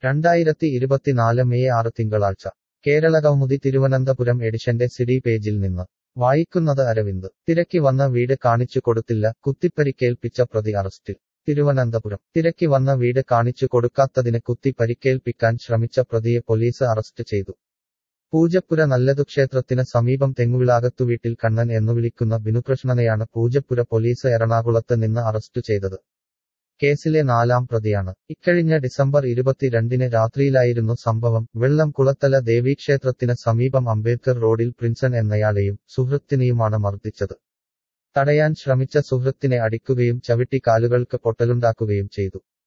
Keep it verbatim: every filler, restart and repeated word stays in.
രണ്ടായിരത്തി ഇരുപത്തിനാല് മെയ് ആറ് തിങ്കളാഴ്ച കേരളകൗമുദി തിരുവനന്തപുരം എഡിഷന്റെ സിഡി പേജിൽ നിന്ന് വായിക്കുന്നത് അരവിന്ദ് തിരക്കി വന്ന വീട് കാണിച്ചു കൊടുത്തില്ല കുത്തിപ്പരിക്കേൽപ്പിച്ച പ്രതി അറസ്റ്റിൽ തിരുവനന്തപുരം തിരക്കി വന്ന വീട് കാണിച്ചു കൊടുക്കാത്തതിന് കുത്തി പരിക്കേൽപ്പിക്കാൻ ശ്രമിച്ച പ്രതിയെ പോലീസ് അറസ്റ്റ് ചെയ്തു. പൂജപ്പുര നല്ലതുക്ഷേത്രത്തിന് സമീപം തെങ്ങുവിളാകത്തുവീട്ടിൽ കണ്ണൻ എന്നു വിളിക്കുന്ന ബിനുകൃഷ്ണനെയാണ് പൂജപ്പുര പോലീസ് എറണാകുളത്ത് നിന്ന് അറസ്റ്റ് ചെയ്തത്. കേസിലെ നാലാം പ്രതിയാണ്. ഇക്കഴിഞ്ഞ ഡിസംബർ ഇരുപത്തിരണ്ടിന് രാത്രിയിലായിരുന്നു സംഭവം. വെള്ളം കുളത്തല ദേവീക്ഷേത്രത്തിന് സമീപം അംബേദ്കർ റോഡിൽ പ്രിൻസൺ എന്നയാളെയും സുഹൃത്തിനെയുമാണ് മർദ്ദിച്ചത്. തടയാൻ ശ്രമിച്ച സുഹൃത്തിനെ അടിക്കുകയും ചവിട്ടി കാലുകൾക്ക് പൊട്ടലുണ്ടാക്കുകയും ചെയ്തു.